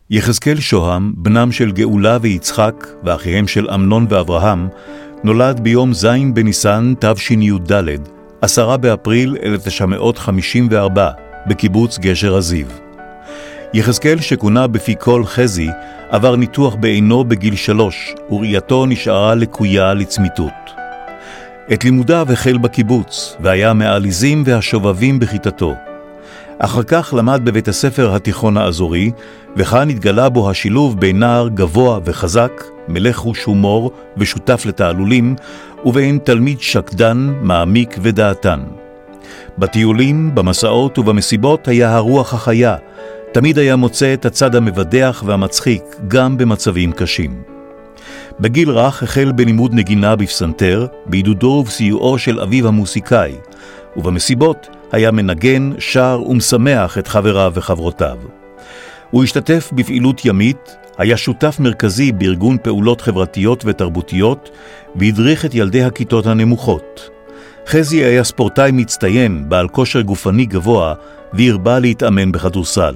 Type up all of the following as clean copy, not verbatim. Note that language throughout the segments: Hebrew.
יחזקאל שוהם, בנם של גאולה ויצחק, ואחיהם של אמנון ואברהם, נולד ביום ז' בניסן תשי"ד, 10 באפריל 1954, בקיבוץ גשר הזיו. יחזקאל, שכונה בפי כל חזי, עבר ניתוח בעינו בגיל 3, וראייתו נשארה לקויה לצמיתות. את לימודיו החל בקיבוץ, והיה מהעליזים והשובבים בכיתתו. אחר כך למד בבית הספר התיכון האזורי, וכאן התגלה בו השילוב בין נער גבוה וחזק, מלך חוש הומור ושותף לתעלולים, ובין תלמיד שקדן, מעמיק ודעתן. בטיולים, במסעות ובמסיבות היה הרוח החיה, תמיד היה מוצא את הצד המבדח והמצחיק, גם במצבים קשים. בגיל רך החל בלימוד נגינה בפסנתר, בעידודו ובסיועו של אביו המוסיקאי, ובמסיבות היה מנגן, שר ומשמח את חבריו וחברותיו. הוא השתתף בפעילות ימית, היה שותף מרכזי בארגון פעולות חברתיות ותרבותיות, והדריך את ילדי הכיתות הנמוכות. חזי היה ספורטאי מצטיין, בעל כושר גופני גבוה, והרבה להתאמן בכדורסל.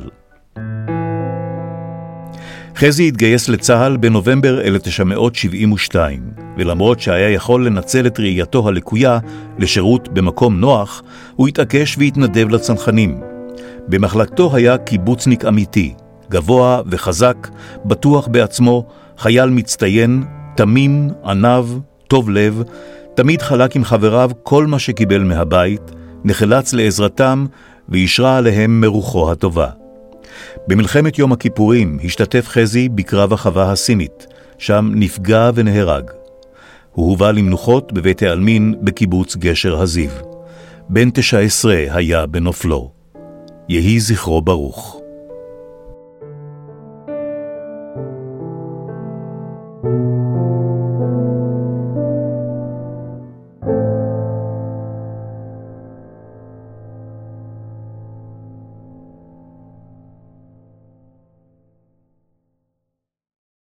חזי התגייס לצה"ל בנובמבר 1972, ולמרות שהיה יכול לנצל את ראייתו הלקויה לשירות במקום נוח, הוא התעקש והתנדב לצנחנים. במחלקתו היה קיבוצניק אמיתי, גבוה וחזק, בטוח בעצמו, חייל מצטיין, תמים, ענב, טוב לב, תמיד חלק עם חבריו כל מה שקיבל מהבית, נחלץ לעזרתם וישרה עליהם מרוחו הטובה. במלחמת יום הכיפורים השתתף חזי בקרב החווה הסינית, שם נפגע ונהרג. הוא הובא למנוחות בבית העלמין בקיבוץ גשר הזיו. בן 19 היה בנופלו. יהי זכרו ברוך.